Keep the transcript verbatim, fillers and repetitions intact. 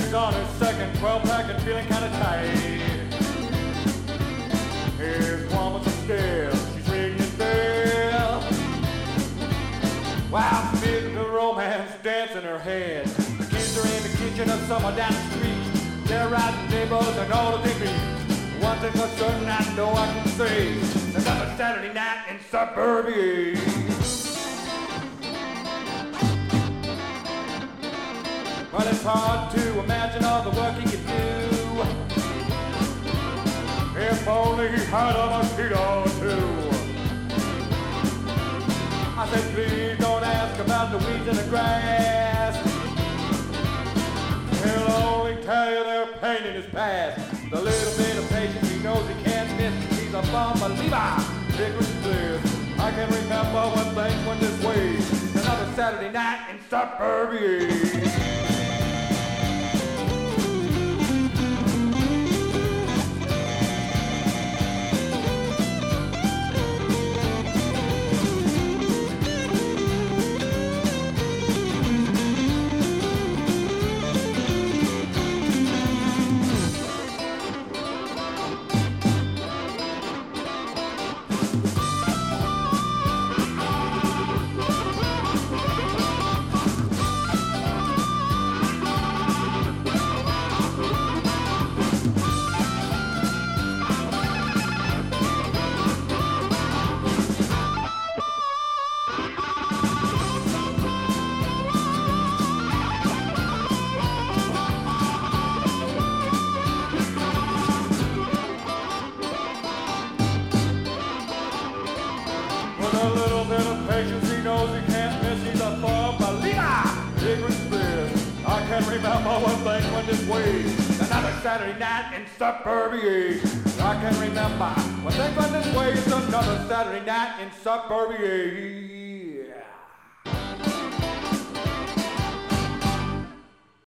He's on his second twelve pack and feeling kinda tight. His woman's a still, she's ringing his bell. While feeling the romance dance in her head. The kids are in the kitchen or somewhere down the street. They're riding tables and all that they meet. One thing for certain I know I can say, another Saturday night in suburbia. Well, it's hard to imagine all the work he could do. If only he had a mosquito or two. I said, please don't ask about the weeds in the grass. He'll only tell you they're pain in his past. The little bit of patience he knows he can't miss. He's a bomb believer. Secret bliss. I can remember when things went this way. Another Saturday night in suburbia. A little bit of patience, he knows he can't miss. He's a thumb believer. Ignorance bliss. I can remember one thing went this way. Another Saturday night in suburbia. I can remember one thing went this way. It's another Saturday night in suburbia.